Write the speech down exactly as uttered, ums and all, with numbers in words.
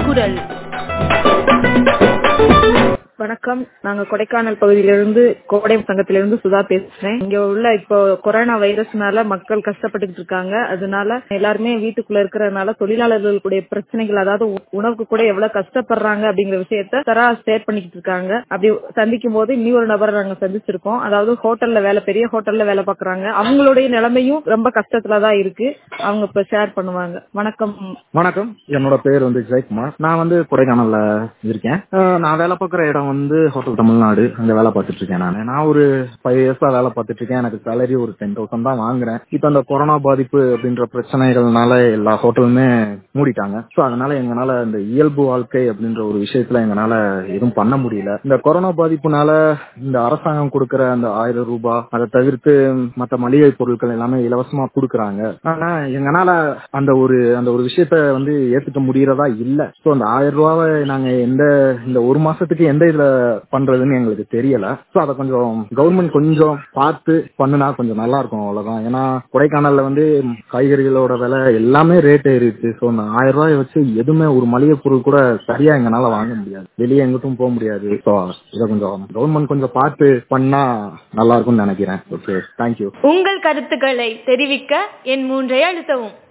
குரல். வணக்கம். நாங்க கொடைக்கானல் பகுதியிலிருந்து கோடை சங்கத்திலிருந்து சுதா பேசுறேன். இங்க உள்ள இப்போ கொரோனா வைரஸ்னால மக்கள் கஷ்டப்பட்டுட்டு இருக்காங்க. அதனால எல்லாருமே வீட்டுக்குள்ள இருக்கிறதுனால தொழிலாளர்களுடைய பிரச்சனைகள், அதாவது உணவுக்கு கூட எவ்வளவு கஷ்டப்படுறாங்க அப்படிங்கிற விஷயத்த தரா ஷேர் பண்ணிக்கிட்டு இருக்காங்க. அப்படி சந்திக்கும் போது இன்னி ஒரு நபரை நாங்க சந்திச்சிருக்கோம். அதாவது ஹோட்டல்ல வேலை பெரிய ஹோட்டல்ல வேலை பாக்குறாங்க. அவங்களுடைய நிலைமையும் ரொம்ப கஷ்டத்துலதான் இருக்கு. அவங்க இப்ப ஷேர் பண்ணுவாங்க. வணக்கம். வணக்கம். என்னோட பேர் வந்து ஜெயக்குமார். நான் வந்து கொடைக்கானல்ல இருக்கேன். நான் வேலை பார்க்குற இடம் வந்து ஹோட்டல் தமிழ்நாடு. அங்க வேலை பார்த்துட்டு இருக்கேன். நான் நான் ஒரு ஃபைவ் இயர்ஸா வேலை பார்த்துட்டு இருக்கேன். எனக்கு சேலரி ஒரு டென் தௌசண்ட் தான் வாங்குறேன். இப்ப அந்த கொரோனா பாதிப்பு அப்படின்ற பிரச்சனைகள்னால எல்லா ஹோட்டலுமே மூடிட்டாங்க. சோ அதனால எங்கனால இந்த இயல்பு வாழ்க்கை அப்படின்ற ஒரு விஷயத்துல எங்கனால எதுவும் பண்ண முடியல. இந்த கொரோனா பாதிப்புனால இந்த அரசாங்கம் கொடுக்கற அந்த ஆயிரம் ரூபாய், அதை தவிர்த்து மற்ற மளிகை பொருட்கள் எல்லாமே இலவசமா கொடுக்கறாங்க. ஆனா எங்கனால அந்த ஒரு அந்த ஒரு விஷயத்த வந்து ஏத்துக்க முடியறதா இல்ல. சோ அந்த ஆயிரம் ரூபாவை நாங்க எந்த இந்த ஒரு மாசத்துக்கு எந்த இதுல பண்றதுன்னு எங்களுக்கு தெரியல. சோ அத கொஞ்சம் கவர்மெண்ட் கொஞ்சம் பார்த்து பண்ணுனா கொஞ்சம் நல்லா இருக்கும். அவ்வளவுதான். ஏன்னா கொடைக்கானல்ல வந்து காய்கறிகளோட விலை எல்லாமே ரேட் ஏறிடுச்சு. சோ அந்த ஆயிரம் ரூபாய் வச்சு எதுவுமே ஒரு மளிகை பொருள் கூட சரியா எங்கனால வாங்க முடியாது. வெளியே எங்கிட்டும் போக முடியாது. சோ இத கொஞ்சம் கவர்மெண்ட் கொஞ்சம் பார்த்து பண்ணா நல்லா இருக்கும்னு நினைக்கிறேன். Okay, thank you. உங்கள் கருத்துக்களை தெரிவிக்க என் மூன்றை அழுத்தவும்.